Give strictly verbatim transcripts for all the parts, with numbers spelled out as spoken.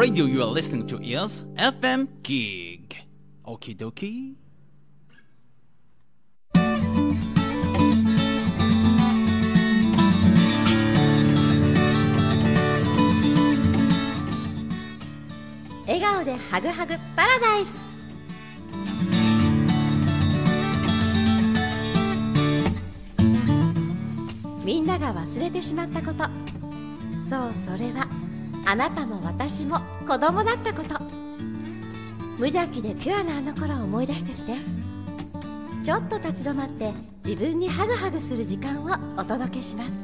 radio you are listening to is エフエム Gig. Okie dokie. 笑顔でハグハグパラダイス。みんなが忘れてしまったこと、そうそれはあなたも私も子供だったこと。無邪気でピュアなあの頃を思い出してきて。ちょっと立ち止まって自分にハグハグする時間をお届けします。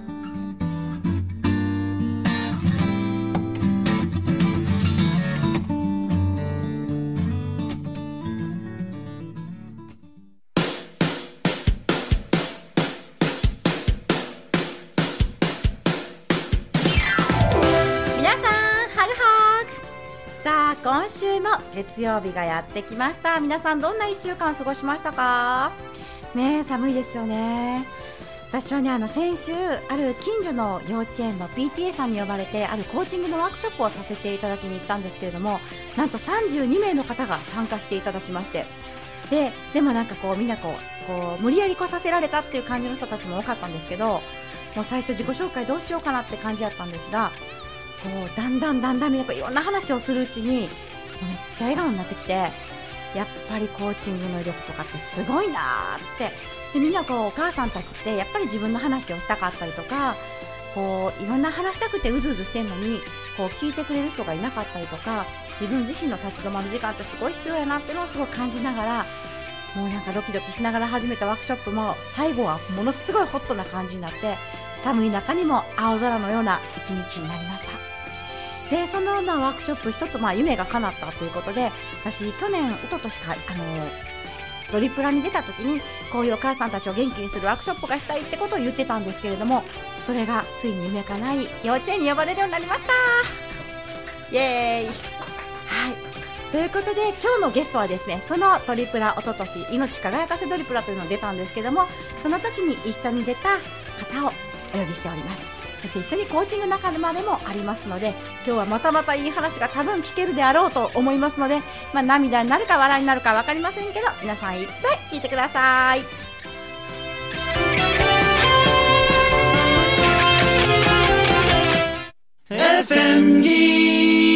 今週も月曜日がやってきました。皆さんどんないっしゅうかん過ごしましたかね。え寒いですよね。私はねあの先週ある近所の幼稚園の ピーティーエー さんに呼ばれてあるコーチングのワークショップをさせていただきに行ったんですけれども、なんとさんじゅうにめいの方が参加していただきまして、ででもなんかこうみんなこうこう無理やり来させられたっていう感じの人たちも多かったんですけど、もう最初自己紹介どうしようかなって感じだったんですが、こうだんだんだんだんみんなこういろんな話をするうちにめっちゃ笑顔になってきて、やっぱりコーチングの威力とかってすごいなーって。でみんなこうお母さんたちってやっぱり自分の話をしたかったりとか、こういろんな話したくてうずうずしてんのにこう聞いてくれる人がいなかったりとか、自分自身の立ち止まる時間ってすごい必要やなっていうのをすごい感じながら、もうなんかドキドキしながら始めたワークショップも最後はものすごいホットな感じになって、寒い中にも青空のような一日になりました。でそのまあワークショップ一つまあ夢が叶ったということで、私去年一昨年かあのドリプラに出た時にこういうお母さんたちを元気にするワークショップがしたいってことを言ってたんですけれども、それがついに夢叶い幼稚園に呼ばれるようになりました。イエーイ。はい、ということで今日のゲストはですね、そのドリプラ一昨年命輝かせドリプラというのを出たんですけども、その時に一緒に出た方をお呼びしております。そして一緒にコーチング仲間でもありますので、今日はまたまたいい話が多分聞けるであろうと思いますので、まあ、涙になるか笑いになるか分かりませんけど、皆さんいっぱい聞いてください。 エフエム Gig。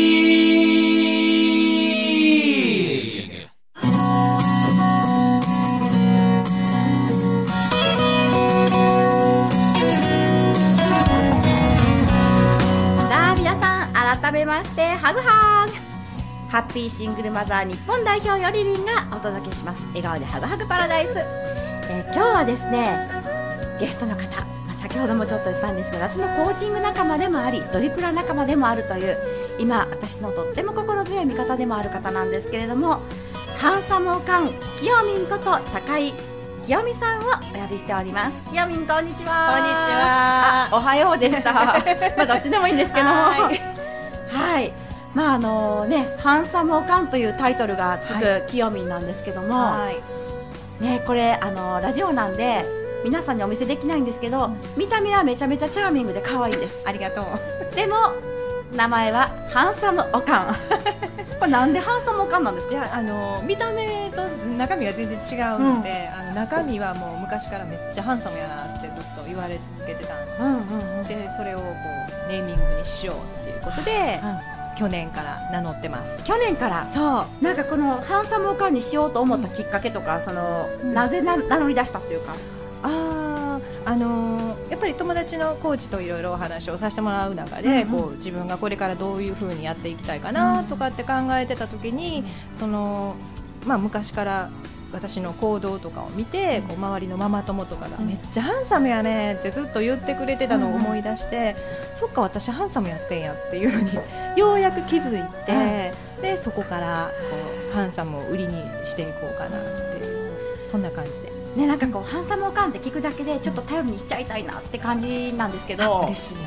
改めましてハグハグ。ハッピーシングルマザー日本代表よりりんがお届けします笑顔でハグハグパラダイス。えー、今日はですねゲストの方、まあ、先ほどもちょっと言ったんですけど、私のコーチング仲間でもありドリプラ仲間でもあるという、今私のとっても心強い味方でもある方なんですけれども、ハンサムオカンきよみんこと高井きよみさんをお呼びしております。きよみん、こんにちは。 こんにちは。 おはようでしたまあどっちでもいいんですけどもはい、まああのね、ハンサムオカンというタイトルがつくきよみんなんですけども、はいね、これあのラジオなんで皆さんにお見せできないんですけど、うん、見た目はめちゃめちゃチャーミングで可愛いです。 ありがとう。 でも名前はハンサムオカンこれなんでハンサムオカンなんですか？ いやあの見た目と中身が全然違うので、うん、あの中身はもう昔からめっちゃハンサムやなってずっと言われ続けてたんで、うんうんうん、でそれをこうネーミングにしようっていうことで、うん、去年から名乗ってます。 去年から。そうなんかこのハンサムオカンにしようと思ったきっかけとか、その、うん、なぜな名乗り出したっていうか。 ああのー、やっぱり友達のコーチといろいろお話をさせてもらう中で、うんうん、こう自分がこれからどういう風にやっていきたいかなとかって考えてた時に、うん、そのまあ、昔から私の行動とかを見て、こう周りのママ友とかが、うん、めっちゃハンサムやねってずっと言ってくれてたのを思い出して、うん、そっか私ハンサムやってんやっていう風にようやく気づいて、うん、でそこからこうハンサムを売りにしていこうかなっていうそんな感じで。 ね、なんかこうハンサムオカンって聞くだけでちょっと頼りにしちゃいたいなって感じなんですけど、 嬉しいな。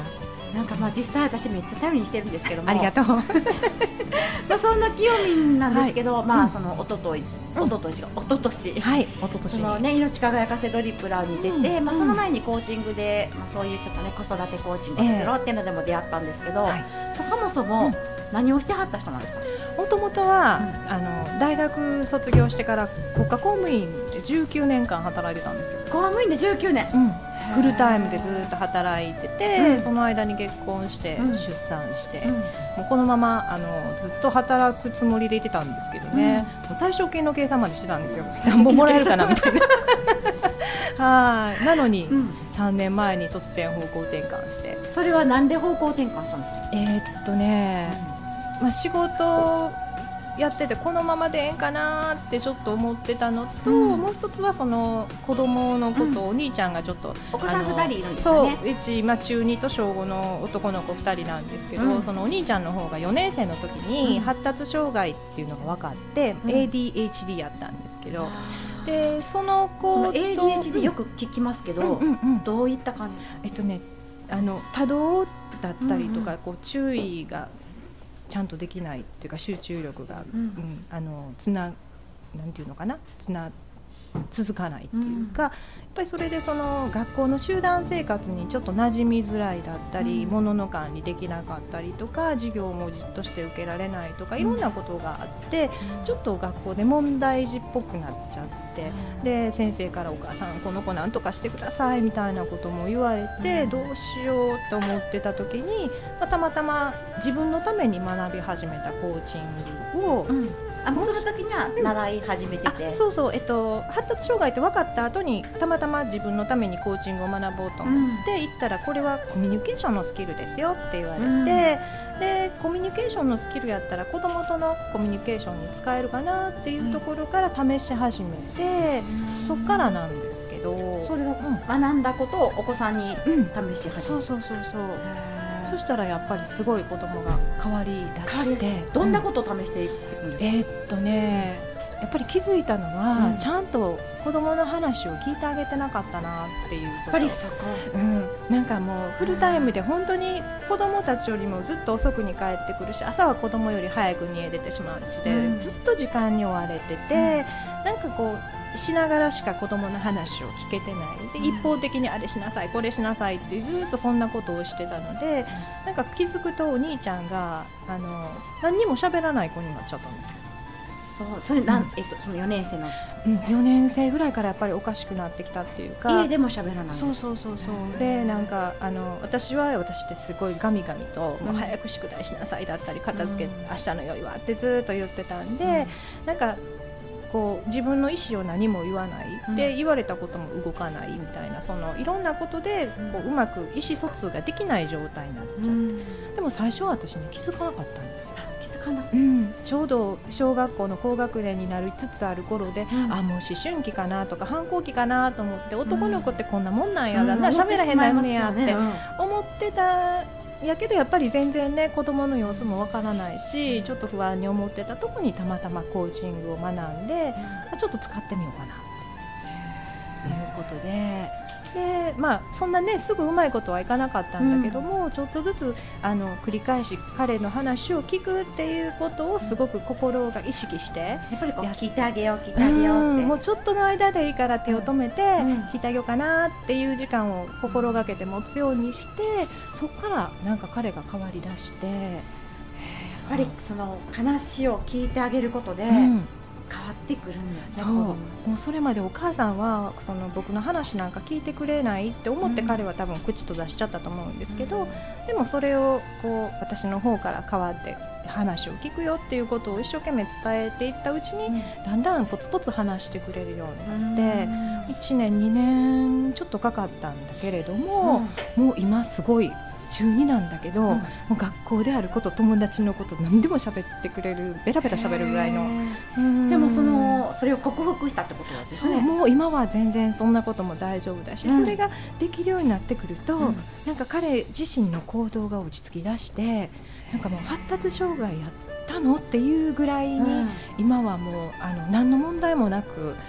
なんかまあ実際私めっちゃ頼りにしてるんですけども、 ありがとう。 まあそんな清美なんですけど、 はい、 まあその一昨日、 うん、 一昨日違う一昨年、 はい、一昨年そのね命輝かせドリプラに出て、うん、まあその前にコーチングで、まあそういうちょっとね子育てコーチングを作ろうっていうのでも出会ったんですけど、えー、そもそも何をしてはった人なんですか。 もともとは、うん、あの大学卒業してから国家公務員でじゅうきゅうねんかん働いてたんですよ。 公務員でじゅうきゅうねん、 うん、フルタイムでずっと働いてて、うん、その間に結婚して、うん、出産して、うん、もうこのままあのずっと働くつもりでいてたんですけどね、うん、もう退職金の計算までしてたんですよ。何本もらえるかなみたいなはいなのに、うん、さんねんまえに突然方向転換して。 それはなんで方向転換したんですか。 えー、っとね、うんまあ、仕事やっててこのままでええんかなってちょっと思ってたのと、うん、もう一つはその子供のことを、うん、お兄ちゃんがちょっとお子さんふたりいるんですよね。 そううち、まあ、中にと小ごの男の子ふたりなんですけど、うん、そのお兄ちゃんの方がよねん生の時に発達障害っていうのが分かって、うん、エーディーエイチディー やったんですけど、でその子とその エーディーエイチディー よく聞きますけど、うんうんうん、どういった感じ。えっとねあの多動だったりとか、うんうん、こう注意がちゃんとできないっていうか集中力が、うんうん、あのつななんていうのかなつな続かないっていうか、うん、やっぱりそれでその学校の集団生活にちょっと馴染みづらいだったり、うん、物の管理できなかったりとか授業もじっとして受けられないとか、うん、いろんなことがあって、うん、ちょっと学校で問題児っぽくなっちゃって、うん、で先生からお母さんこの子なんとかしてくださいみたいなことも言われて、うん、どうしようと思ってた時に、まあ、たまたま自分のために学び始めたコーチングを、うんあもうその時には習い始めてて、 うん、そうそう、えっと、発達障害って分かった後にたまたま自分のためにコーチングを学ぼうと思って行ったら、これはコミュニケーションのスキルですよって言われて、うん、でコミュニケーションのスキルやったら子どもとのコミュニケーションに使えるかなっていうところから試し始めて、うん、そっからなんですけど、 それを学んだことをお子さんに試し始めて、うん、 そうそうそうそう、そしたらやっぱりすごい子供が変わりだして、 どんなことを試していくんですか。 うん、えー、っとねやっぱり気づいたのは、うん、ちゃんと子供の話を聞いてあげてなかったなっていうこと。やっぱりそこ、 うん、なんかもうフルタイムで本当に子供たちよりもずっと遅くに帰ってくるし、朝は子供より早く家出てしまうしで、うん、ずっと時間に追われてて、うん、なんかこうしながらしか子供の話を聞けてないで、うん、一方的にあれしなさいこれしなさいってずっとそんなことをしてたので、なんか気づくとお兄ちゃんがあの何にも喋らない子になっちゃったんですよ。 そうそれなん、うんえっと、そのよねん生の、 うん、よねん生ぐらいからやっぱりおかしくなってきたっていうか、 家でも喋らない。 そうそうそうそうで、なんかあの私は私ですごいガミガミと、うん、もう早く宿題しなさいだったり片付け、うん、明日の用意はってずっと言ってたんで、うん、なんかこう自分の意思を何も言わない、うん、で言われたことも動かないみたいな、そのいろんなことでこううまく意思疎通ができない状態になっちゃって、うん、でも最初は私に気づかなかったんですよ。 気づかなかった、 うん、ちょうど小学校の高学年になりつつある頃で、うん、あもう思春期かなとか反抗期かなと思って、男の子ってこんなもんなんやだな、うん、喋らへんなんねやって思ってたやけど、やっぱり全然ね子供の様子もわからないし、ちょっと不安に思ってたとこにたまたまコーチングを学んで、うん、ちょっと使ってみようかなということで、で、まあ、そんなねすぐうまいことはいかなかったんだけども、うん、ちょっとずつあの繰り返し彼の話を聞くっていうことをすごく心が意識して、 やっぱりこう聞いてあげよう聞いてあげようって、 うん、もうちょっとの間でいいから手を止めて聞いてあげようかなっていう時間を心がけて持つようにして、そこからなんか彼が変わりだして、やっぱりその話を聞いてあげることで、うん変わってくるんですね。 そうもうそれまでお母さんはその僕の話なんか聞いてくれないって思って彼は多分口と出しちゃったと思うんですけど、うん、でもそれをこう私の方から変わって話を聞くよっていうことを一生懸命伝えていったうちに、うん、だんだんポツポツ話してくれるようになって、うん、いちねんにねんちょっとかかったんだけれども、うん、もう今すごい中になんだけど、うん、もう学校であること友達のこと何でも喋ってくれる、ベラベラ喋るぐらいの、 でもそのそれを克服したってことですね。 そうもう今は全然そんなことも大丈夫だし、うん、それができるようになってくると、うん、なんか彼自身の行動が落ち着き出して、なんかもう発達障害やったのっていうぐらいに、うん、今はもうあの何の問題もなく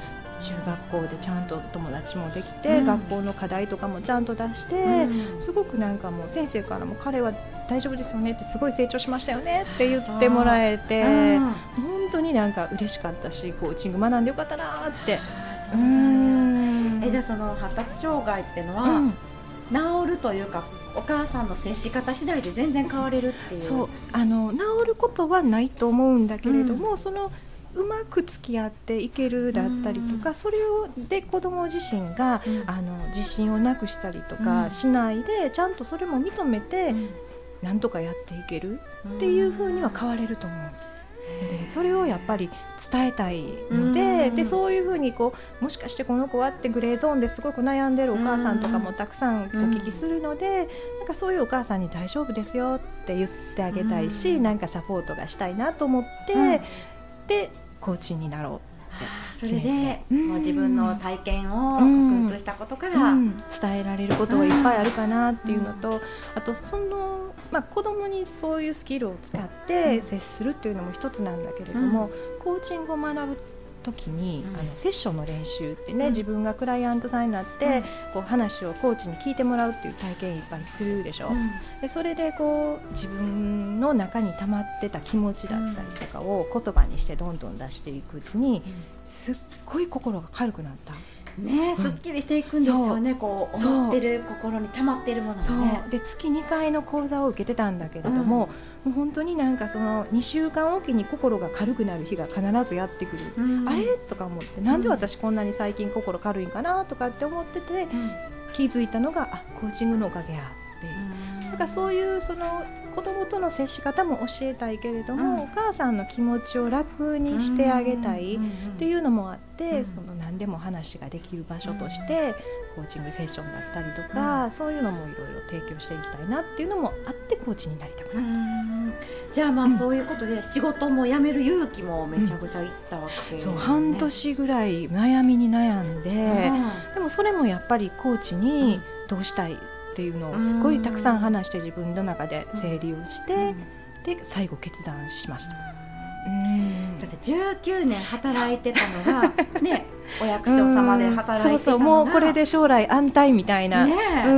中学校でちゃんと友達もできて、 うん、 学校の課題とかもちゃんと出して、うん、すごくなんかもう先生からも彼は大丈夫ですよねってすごい成長しましたよねって言ってもらえて、うん、本当になんか嬉しかったしコーチング学んでよかったなって。 うん、えじゃあその発達障害ってのは、うん、治るというかお母さんの接し方次第で全然変われるっていう。 そうあの治ることはないと思うんだけれども、うん、そのうまく付き合っていけるだったりとか、うん、それをで子ども自身が、うん、あの自信をなくしたりとかしないで、うん、ちゃんとそれも認めて、うん、なんとかやっていけるっていう風には変われると思う。でそれをやっぱり伝えたいので、でそういうふうにこうもしかしてこの子はってグレーゾーンですごく悩んでるお母さんとかもたくさんお聞きするので、なんかそういうお母さんに大丈夫ですよって言ってあげたいし、なんかサポートがしたいなと思って、でコーチになろうそれで、うん、もう自分の体験を克服したことから、うんうん、 伝えられることがいっぱいあるかなっていうのと、うん、あとその、まあ、子供にそういうスキルを使って接するっていうのも一つなんだけれども、うん、コーチングを学ぶ時に、うん、あのセッションの練習ってね、うん、自分がクライアントさんになって、うん、こう話をコーチに聞いてもらうっていう体験いっぱいするでしょ、うん、でそれでこう自分の中に溜まってた気持ちだったりとかを言葉にしてどんどん出していくうちに、うん、すっごい心が軽くなったね、すっきりしていくんですよね、うん、こう思ってる心に溜まっているものがね。 そうで月にかいの講座を受けてたんだけれども、うん、もう本当になんかそのにしゅうかんおきに心が軽くなる日が必ずやってくる、うん、あれとか思ってなんで私こんなに最近心軽いんかなとかって思ってて、うん、気づいたのがあコーチングのおかげやって、うん、だからそういうその子供との接し方も教えたいけれども、うん、お母さんの気持ちを楽にしてあげたいっていうのもあって、うん、その何でも話ができる場所としてコーチングセッションだったりとか、うん、そういうのもいろいろ提供していきたいなっていうのもあってコーチになりたくなった。 じゃあまあそういうことで仕事も辞める勇気もめちゃくちゃいったわけ、ね、 そう半年ぐらい悩みに悩んで、うん、でもそれもやっぱりコーチにどうしたいっていうのをすごいたくさん話して自分の中で整理をして、うん、で最後決断しました。 うんだってじゅうきゅうねん働いてたのがねお役所様で働いてたのが、 そうそうもうこれで将来安泰みたいな、ねうん、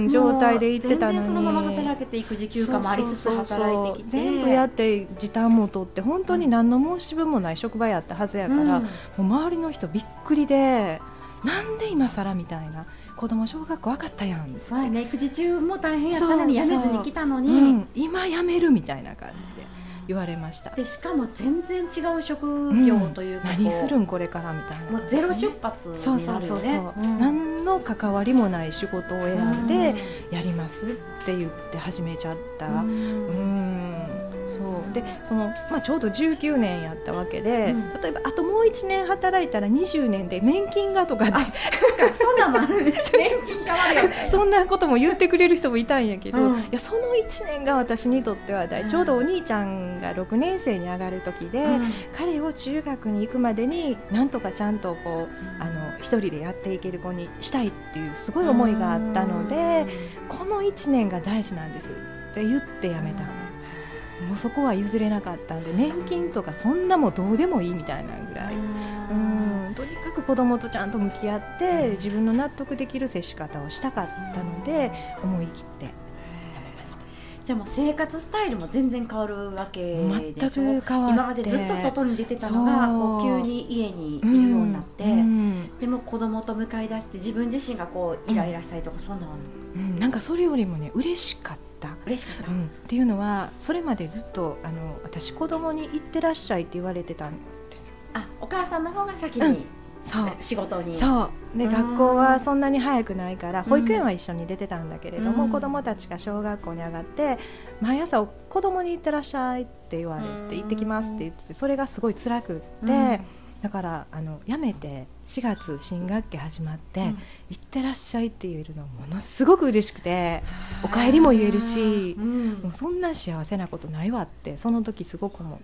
状態で行ってたのに全然そのまま働けて育児休暇もありつつ働いてきて全部やって時短も取って本当に何の申し分もない職場やったはずやから、うん、もう周りの人びっくりでなんで今更みたいな子供小学校分かったやんそうやね育児中も大変やったのに辞めずに来たのに、 うん、今辞めるみたいな感じで言われました。 でしかも全然違う職業というか、 うん、何するんこれからみたいな、 もうゼロ出発になるよね。 何の関わりもない仕事を選んでやりますって言って始めちゃった、うん、うんそうでその、まあ、ちょうどじゅうきゅうねんやったわけで、うん、例えばあともういちねん働いたらにじゅうねんで年金がとかってあそっかそんなもある年金変わるよねそんなことも言ってくれる人もいたんやけど、うん、いやそのいちねんが私にとっては大、うん、ちょうどお兄ちゃんがろくねん生に上がる時で、うん、彼を中学に行くまでになんとかちゃんとこうあの一人でやっていける子にしたいっていうすごい思いがあったので、このいちねんが大事なんですって言ってやめた。もうそこは譲れなかったんで年金とかそんなもどうでもいいみたいなぐらい、うんとにかく子供とちゃんと向き合って自分の納得できる接し方をしたかったので思い切ってやめました。 じゃあもう生活スタイルも全然変わるわけでしょ。 全く変わって今までずっと外に出てたのがこう急に家にいるようになって、うんうん、でも子供と向かい出して自分自身がこうイライラしたりとか、うん、そんなの、 うん、なんかそれよりもね嬉しかった嬉しかった、 うん、っていうのはそれまでずっとあの私子供に行ってらっしゃいって言われてたんですよ。 あお母さんの方が先に、うん、そう仕事にそうで学校はそんなに早くないから保育園は一緒に出てたんだけれども、うん、子供たちが小学校に上がって毎朝子供に行ってらっしゃいって言われて、うん、行ってきますって言っててそれがすごい辛くって、うんだからあの辞めてしがつ新学期始まって、うん、行ってらっしゃいって言えるのものすごく嬉しくてお帰りも言えるし、うん、もうそんな幸せなことないわってその時すごく思った。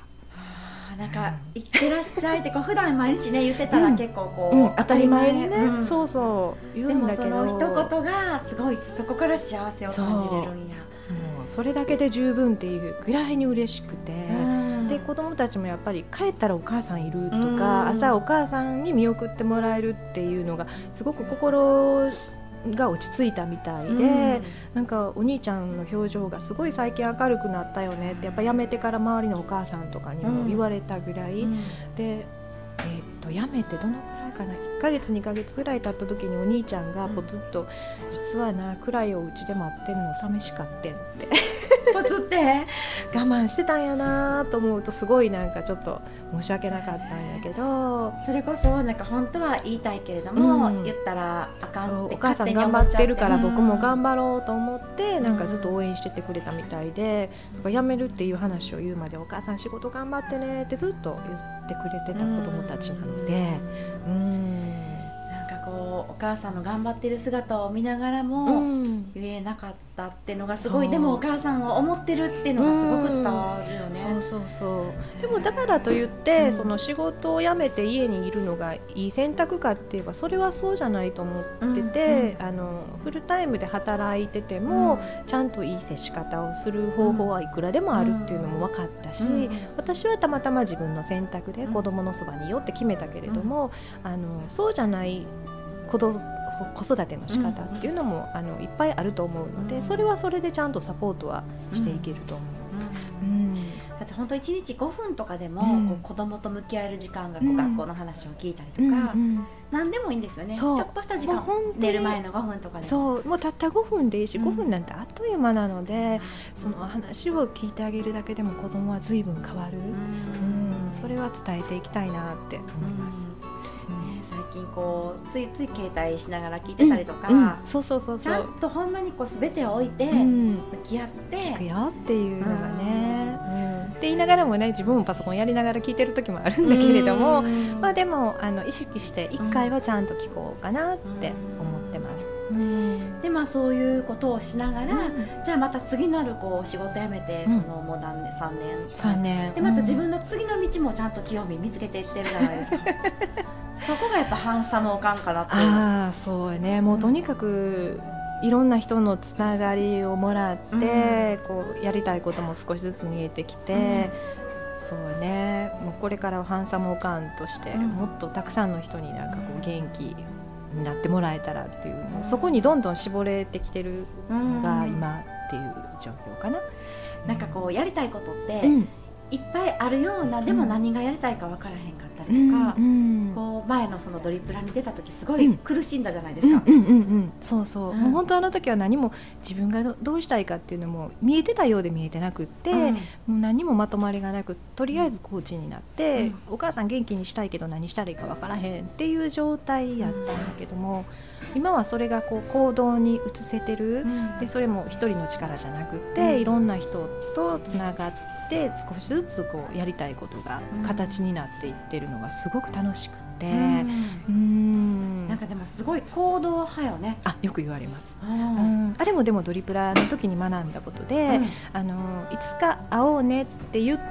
あなんか、うん、行ってらっしゃいってこう普段毎日ね言ってたら結構こう、 うん、当たり前にね、うん、そうそう言うんだけどでもその一言がすごいそこから幸せを感じれるんや。 もうそれだけで十分っていうぐらいに嬉しくて、うんで子供たちもやっぱり帰ったらお母さんいるとか、 うん朝お母さんに見送ってもらえるっていうのがすごく心が落ち着いたみたいで、 うん、 なんかお兄ちゃんの表情がすごい最近明るくなったよねってやっぱ辞めてから周りのお母さんとかにも言われたぐらい、 うん、 で、えー、っと辞めてどのくらいかないっかげつにかげつぐらい経った時にお兄ちゃんがポツッと、うん、実はな暗いお家で待ってるの寂しかってんってポツって我慢してたんやなと思うとすごいなんかちょっと申し訳なかったんやけど、 それこそなんか本当は言いたいけれども、 うん、 言ったらあかんってお母さん頑張ってるから僕も頑張ろうと思ってなんかずっと応援しててくれたみたいで、なんか辞めるっていう話を言うまでお母さん仕事頑張ってねってずっと言ってくれてた子供たちなので、うん、 なんかこうお母さんの頑張ってる姿を見ながらも言えなかったっていうのがすごい、でもお母さんを思ってるっていうのがすごく伝わるよね。 そうそうそう。でもだからといって、うん、その仕事を辞めて家にいるのがいい選択かって言えばそれはそうじゃないと思ってて、うん、あのフルタイムで働いてても、うん、ちゃんといい接し方をする方法はいくらでもあるっていうのも分かったし、うん、私はたまたま自分の選択で子供のそばにいよって決めたけれども、うん、あのそうじゃない子供子育ての仕方っていうのも、うん、あのいっぱいあると思うので、それはそれでちゃんとサポートはしていけると思う、うんうん、 だって本当いちにちごふんとかでも、うん、こう子供と向き合える時間がこう、 うん、 学校の話を聞いたりとか、うんうん、何でもいいんですよね。ちょっとした時間寝る前のごふんとかでもそうもうたったごふんでいいし、うん、ごふんなんてあっという間なので、うん、その話を聞いてあげるだけでも子供は随分変わる、うんうん、それは伝えていきたいなって思います、うん最近こうついつい携帯しながら聞いてたりとか、 うんうん、そうそうそうそうちゃんとほんまにこう全てを置いて向き合って聞くよっていうのがね、うんうん、って言いながらもね自分もパソコンやりながら聞いてる時もあるんだけれども、まあ、でもあの意識していっかいはちゃんと聞こうかなって思ってます、うん、 でまあそういうことをしながら、うん、じゃあまた次のあるこう仕事辞めて、うん、そのもう何年さんねんさんねんでまた自分の次の道もちゃんと清美見つけていってるじゃないですかそこがやっぱハンサムおかんかなっていう。 ああそうね、もうとにかくいろんな人のつながりをもらって、うん、こうやりたいことも少しずつ見えてきて、うん、そうねもうこれからはハンサムおかんとして、うん、もっとたくさんの人になんかこう元気になってもらえたらっていう、うん、そこにどんどん絞れてきてるのが今っていう状況かな、 うん、なんかこうやりたいことって、うん、いっぱいあるようなでも何がやりたいか分からへんかったりとか、うんうん、こう前のそのドリプラに出た時すごい苦しんだじゃないですか、 うんうんうんうん、そうそう、うん、もう本当あの時は何も自分が ど, どうしたいかっていうのも見えてたようで見えてなくって、うん、もう何もまとまりがなくとりあえずコーチになって、うん、お母さん元気にしたいけど何したらいいか分からへんっていう状態やったんだけども、うん、今はそれがこう行動に移せてる、うん、でそれも一人の力じゃなくて、うん、いろんな人とつながってで少しずつこうやりたいことが形になっていってるのがすごく楽しくて、うん、 うんなんかでもすごい行動派よね。 あよく言われます、うん、あれもでもドリプラの時に学んだことで、うん、あのいつか会おうねって言って、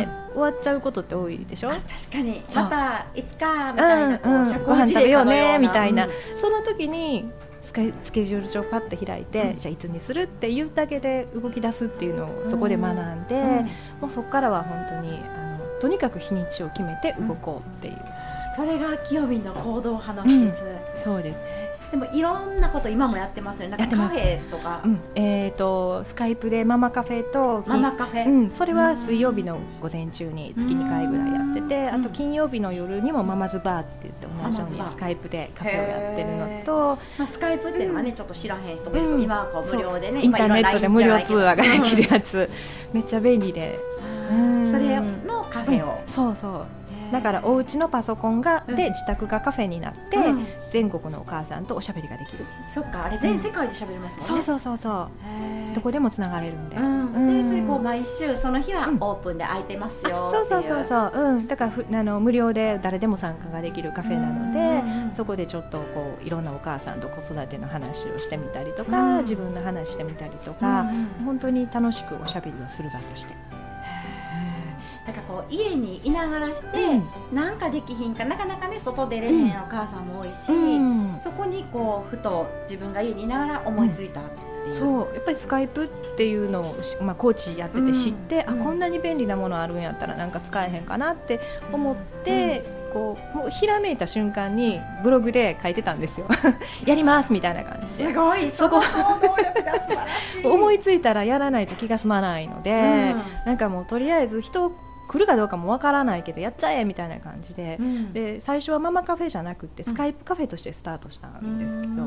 うん、終わっちゃうことって多いでしょ。 確かにまたいつかみたいな、こう、うんうん、 ご飯食べようねみたいな、うん、その時にスケジュール帳をパッと開いて、うん、じゃあいつにするって言うだけで動き出すっていうのをそこで学んで、うん、もうそこからは本当にあのとにかく日にちを決めて動こうっていう、うん、 それが清美の行動派の秘訣、 うん、そうです。 でもいろんなこと今もやってますよね。なんかカフェとか、 うんえー、とスカイプでママカフェとママカフェ、 うん、それは水曜日の午前中に月にかいぐらいやってて、あと金曜日の夜にもママズバーって言って同じようにスカイプでカフェをやってるのと、 まあ、スカイプっていうのはね、うん、ちょっと知らへん人もいるけど、うん、今はこう無料でね、 インターネットで無料通話ができるやつ、うん、めっちゃ便利で、 うん、それのカフェを、 うん、そうそうだからお家のパソコンが、うん、で自宅がカフェになって、うん、全国のお母さんとおしゃべりができる。 そっかあれ全世界でしゃべれますもんね、 うん、そうそうそうそうどこでもつながれるんで、 うんうん、でそれこう毎週その日はオープンで空いてますよ、 うん、そうそうそうそう、うん、だからふあの無料で誰でも参加ができるカフェなので、うん、そこでちょっとこういろんなお母さんと子育ての話をしてみたりとか、うん、自分の話してみたりとか、うん、本当に楽しくおしゃべりをする場としてなんかこう家にいながらして、うん、なんかできひんかなかなかね外出れへんお母さんも多いし、うん、そこにこうふと自分が家にいながら思いついた、うん、 いう。 そうやっぱりスカイプっていうのを、まあ、コーチやってて知って、うん、あこんなに便利なものあるんやったらなんか使えへんかなって思って、うん、こうもうひらめいた瞬間にブログで書いてたんですよやりますみたいな感じで。 すごい、そこ行動力が素晴らしい思いついたらやらないと気が済まないので、うん、なんかもうとりあえず人来るかどうかもわからないけどやっちゃえみたいな感じで、うん、で最初はママカフェじゃなくてスカイプカフェとしてスタートしたんですけど、うん、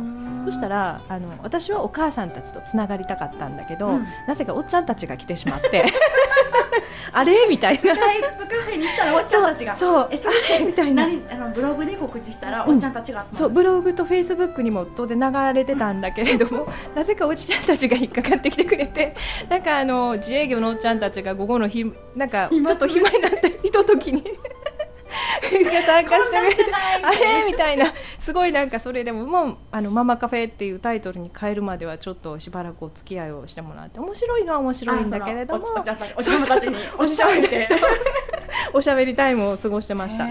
そしたらあの私はお母さんたちとつながりたかったんだけど、うん、なぜかおっちゃんたちが来てしまってあれみたいな、スカイプカフェにしたらおっちゃんたちがそうえそれってみたいな、あのブログで告知したらおっちゃんたちが集まる、うん、 そうブログとフェイスブックにも当然流れてたんだけれどもなぜかおじちゃんたちが引っかかってきてくれて、なんかあの自営業のおっちゃんたちが午後の日なんかちょっと暇になったひとときに参加してくれてあれみたいな、すごいなんかそれでももうあのママカフェっていうタイトルに変えるまではちょっとしばらくお付き合いをしてもらって、面白いのは面白いんだけれども、 お茶たちにおしゃべりおしゃべりタイムを過ごしてました。うん、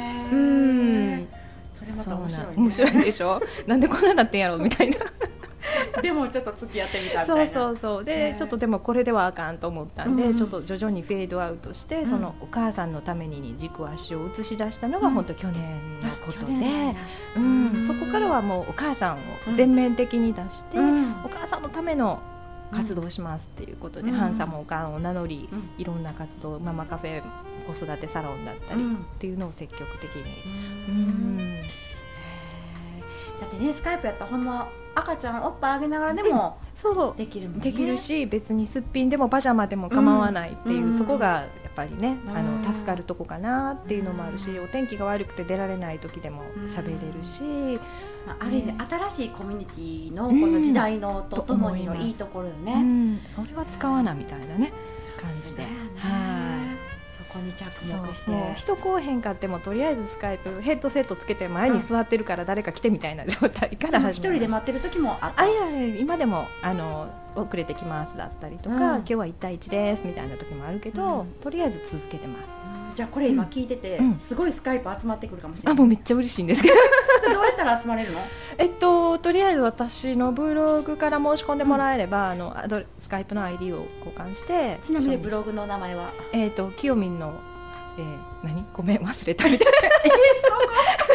それまた面白いね。 面白いでしょなんでこんななってんやろみたいなでもちょっと付き合ってみたみたいな。 そうそうそうでちょっとでもこれではあかんと思ったんで、うん、ちょっと徐々にフェードアウトして、うん、そのお母さんのために軸足を移し出したのが本当去年のことで、うんうん、そこからはもうお母さんを全面的に出して、うん、お母さんのための活動をしますっていうことで、うん、ハンサムおかんを名乗り、うん、いろんな活動ママカフェ子育てサロンだったりっていうのを積極的に、うんうん、 だってねスカイプやったらほんま赤ちゃんおっぱいあげながらでもできるもんね、 できるし別にすっぴんでもパジャマでも構わないっていう、うん、そこがやっぱりね、うん、あの助かるとこかなっていうのもあるし、うん、お天気が悪くて出られない時でも喋れるし、うんある意味新しいコミュニティのこの時代のとともにのいいところよね、うん、 それは使わなみたいなね感じで、 はいそこに着目して、 人来おへんかってもとりあえずスカイプヘッドセットつけて前に座ってるから誰か来てみたいな状態から始めました。 一人で待ってる時もあった。 あいやいや今でもあの遅れてきますだったりとか、うん、今日はいち対いちですみたいな時もあるけど、うん、とりあえず続けてます。 じゃあこれ今聞いてて、うん、すごいスカイプ集まってくるかもしれない。 あもうめっちゃ嬉しいんですけどそれどうやったら集まれるの？ えっととりあえず私のブログから申し込んでもらえれば、うん、あのアドスカイプの アイディー を交換して。 ちなみにブログの名前はえっときよみんの、えー、何ごめん忘れたみたいなえー、そこ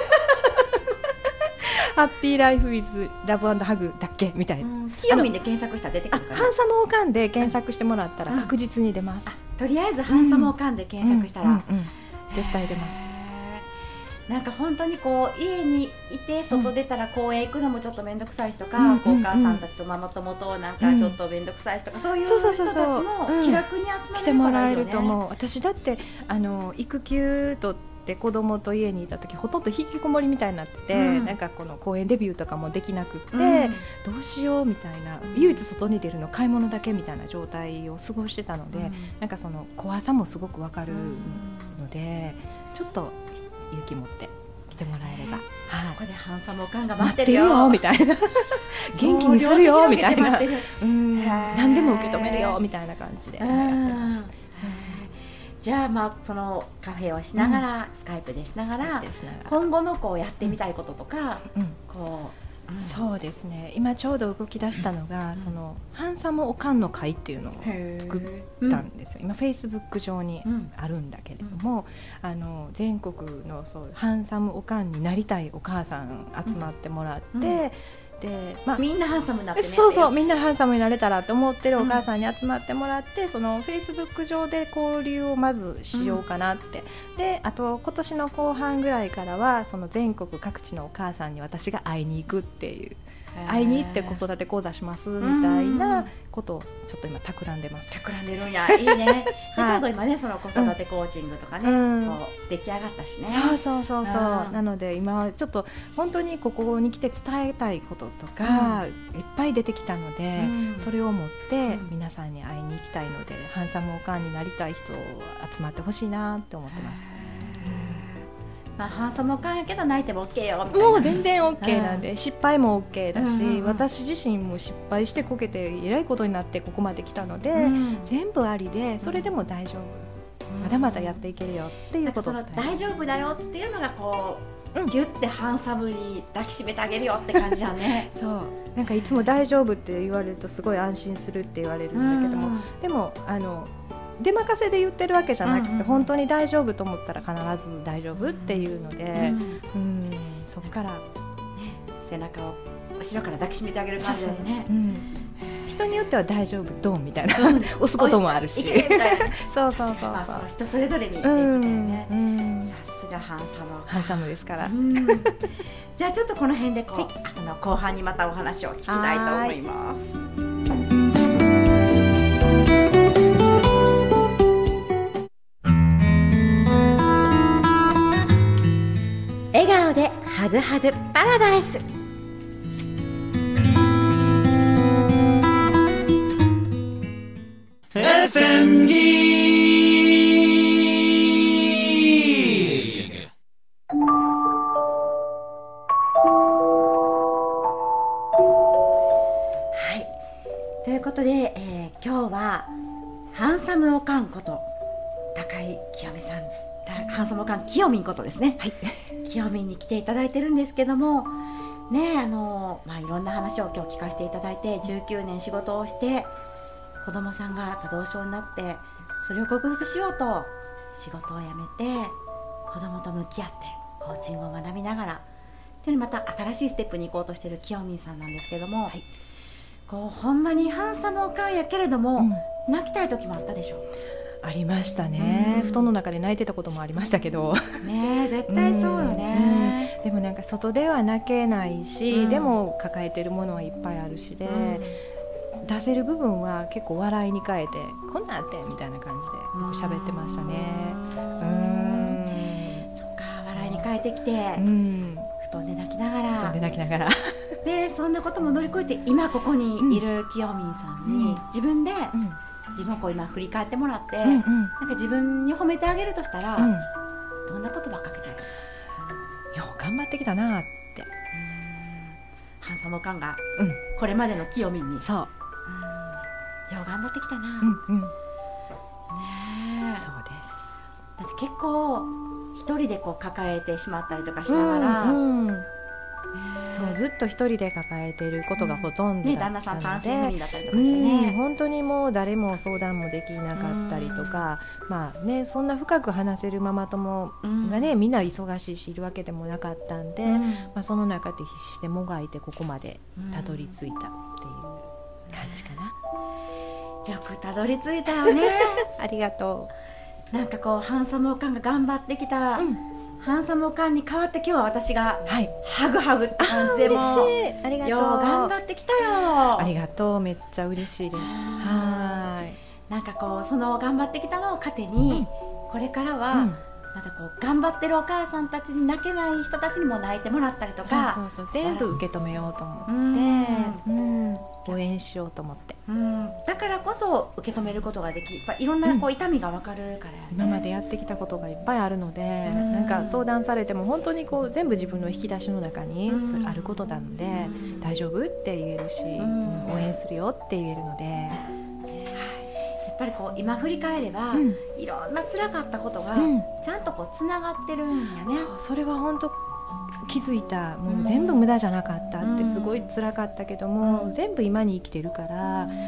ハッピーライフウィズラブ&ハグだっけみたいな、うん、 きよみんで検索したら出てくるかな。 ハンサムオカンで検索してもらったら確実に出ます、 うん、とりあえずハンサムオカンで検索したら、うんうんうんうん、 絶対出ます。 なんか本当にこう家にいて外出たら公園行くのもちょっと面倒くさい人とか、うん、こうお母さんたちとママ友となんかちょっと面倒くさい人とか、うん、そういう人たちも気楽に集まれるからいいよね。来てもらえると思う。 私だってあの育休とって子供と家にいた時ほとんど引きこもりみたいになってて、うん、なんかこの公園デビューとかもできなくって、うん、どうしようみたいな、うん、唯一外に出るの買い物だけみたいな状態を過ごしてたので、うん、なんかその怖さもすごくわかるので、うん、ちょっと勇気持って来てもらえれば、 はい、そこでハンサムおかんが待ってるよ、 よみたいな元気にするよみたいな、うん何でも受け止めるよみたいな感じでやってます。 じゃあまあそのカフェをしながら、うん、スカイプでしながら今後のこうやってみたいこととか、うん、こう、うん、そうですね今ちょうど動き出したのが、うん、そのハンサムおかんの会っていうのを作ったんですよ、うん、今フェイスブック上にあるんだけれども、うん、あの全国のそうハンサムおかんになりたいお母さん集まってもらって、うんうんでまあ、 みんなハンサムになってねそうそうみんなハンサムになれたらと思ってるお母さんに集まってもらって、うん、そのフェイスブック上で交流をまずしようかなって、うん、であと今年の後半ぐらいからはその全国各地のお母さんに私が会いに行くっていう会いに行って子育て講座しますみたいなことをちょっと今企んでます。 企んでるんやいいねで、はい、ちょうど今ねその子育てコーチングとかね、うん、こう出来上がったしねそうそうそうそうなので今はちょっと本当にここに来て伝えたいこととか、うん、いっぱい出てきたので、うん、それを持って皆さんに会いに行きたいので、うん、ハンサムおかんになりたい人集まってほしいなって思ってます。 まあ、ハンサムおかんやけど泣いても OK よみたいなもう全然 OK なんで、うん、失敗も OK だし、うんうん、私自身も失敗してこけてえらいことになってここまで来たので、うん、全部ありでそれでも大丈夫、うん、まだまだやっていけるよっていうことを伝える。 その大丈夫だよっていうのがこうギュッてハンサムに抱きしめてあげるよって感じだね。 そうなんかいつも大丈夫って言われるとすごい安心するって言われるんだけども、でもあの出任せで言ってるわけじゃなくて、うんうん、本当に大丈夫と思ったら必ず大丈夫っていうので、うんうん、そこから、ね、 背中を後ろから抱きしめてあげる感じだよね。うん、 人によっては大丈夫ドンみたいな、うん、押すこともあるし、 いけみたいなそうそうそうそう、 まあ、その人それぞれにっていうことね、うんうん、さすがハンサムハンサムですから、うん、 じゃあちょっとこの辺でこう、はい、あの後半にまたお話を聞きたいと思います。笑顔でハグハグパラダイス。 エフエム ギーはい、ということで、えー、今日はハンサムおかんこと高井清美さん、ハンサムおかんきよみんことですね、はい、きよみんに来ていただいてるんですけどもね、あのまあ、いろんな話を今日聞かせていただいて、じゅうきゅうねん仕事をして子供さんが多動症になってそれを克服しようと仕事を辞めて子供と向き合ってコーチングを学びながらっていうまた新しいステップに行こうとしているきよみんさんなんですけども、はい、こうほんまにハンサムおかんやけれども、うん、泣きたい時もあったでしょ。 ありましたね、うん、布団の中で泣いてたこともありましたけどね、絶対そうよね、 うんうん、でもなんか外では泣けないし、うん、でも抱えてるものはいっぱいあるしで、うん、出せる部分は結構笑いに変えてこんなんあってみたいな感じで喋ってましたね。うん、 そっか、笑いに変えてきて、うん、布団で泣きながら布団で泣きながらでそんなことも乗り越えて今ここにいるきよみんさんに、うん、自分で、うん自分をこう今振り返ってもらって、うんうん、なんか自分に褒めてあげるとしたら、うん、どんな言葉かけたいか。 よう頑張ってきたなって。 ハンサムおかんが、うん、これまでのきよみんにそう、うん、 よう頑張ってきたな、 うんうん、ねえ、そうです。だって結構一人でこう抱えてしまったりとかしながら、うんうんそうずっと一人で抱えていることがほとんどだったので、うんね、旦那さん単身赴任だったりとかしてね、 うん、本当にもう誰も相談もできなかったりとか、うんまあね、そんな深く話せるママ友がね、うん、みんな忙しいしいるわけでもなかったんで、うんまあ、その中で必死でもがいてここまでたどり着いたっていう感じかな、 うん、よくたどり着いたよねありがとう。なんかこうハンサムおかんが頑張ってきた、うんハンサムおかんに代わって今日は私が、はい、ハグハグって感じでもありがとうよう頑張ってきたよ。 ありがとう、めっちゃ嬉しいです。はいなんかこうその頑張ってきたのを糧に、うん、これからは、うんまたこう頑張ってるお母さんたちに泣けない人たちにも泣いてもらったりとかそうそうそう全部受け止めようと思って、うんうん、応援しようと思って、 うん、だからこそ受け止めることができいろんなこう痛みが分かるから、ねうん、今までやってきたことがいっぱいあるので、うん、なんか相談されても本当にこう全部自分の引き出しの中にそれあることなので、うん、大丈夫って言えるし、うん、応援するよって言えるのでやっぱりこう今振り返れば、うん、いろんな辛かったことがちゃんとこうつながってるんやね、うん、 そうそれは本当気づいた。もう全部無駄じゃなかったってすごい辛かったけども、うん、全部今に生きてるから、うん、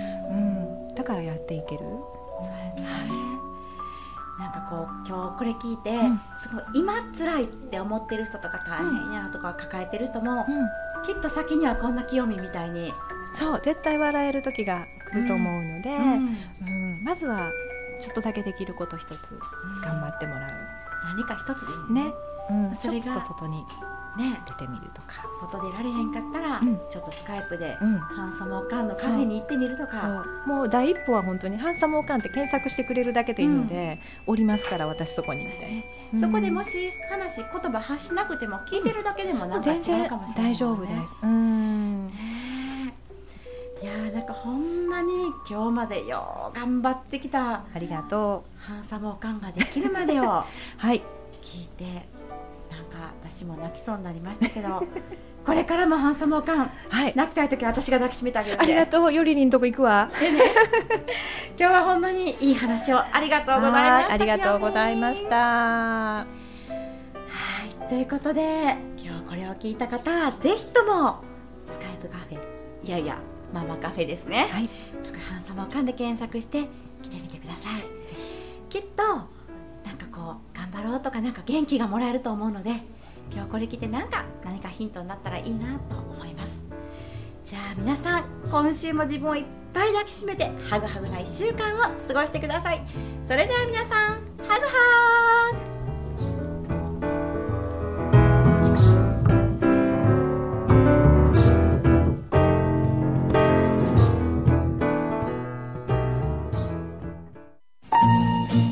だからやっていける。そうやね、 なんかこう今日これ聞いて、うん、すごい今辛いって思ってる人とか大変やとか抱えてる人も、うん、きっと先にはこんな清美みたいにそう絶対笑える時が来ると思うので、うんうん、まずはちょっとだけできること一つ頑張ってもらう、 うん、何か一つでいいね、 ね、うん、それがちょっと外に出てみるとか、 ね、外出られへんかったら、うん、ちょっとスカイプで、うん、ハンサムおかんのカフェに行ってみるとか。 そうもう第一歩は本当にハンサムおかんって検索してくれるだけでいいので、うん、おりますから私そこにみたいな、 うん、そこでもし話言葉発しなくても聞いてるだけでもなんか違うかもしれない、ね、 大丈夫です。うんねいやーなんかほんまに今日までよう頑張ってきたありがとうハンサムおかんができるまでをはい聞いてなんか私も泣きそうになりましたけどこれからもハンサムおかん、はい、泣きたいときは私が抱きしめてあげるんで。 ありがとうよりりんとこ行くわで、ね、今日はほんまにいい話をありがとうございました。 ありがとうございました。 はいということで今日これを聞いた方はぜひともスカイプカフェ、いやいやママカフェですね、 はい、 そこハンサムおかんで検索して来てみてください。きっとなんかこう頑張ろうとかなんか元気がもらえると思うので、今日これ聞いてなんか何かヒントになったらいいなと思います。じゃあ皆さん今週も自分をいっぱい抱きしめてハグハグないっしゅうかんを過ごしてください。それじゃあ皆さんハグハグ。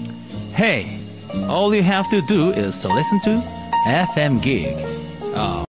Hey, all you have to do is to listen to エフエム Gig. Oh.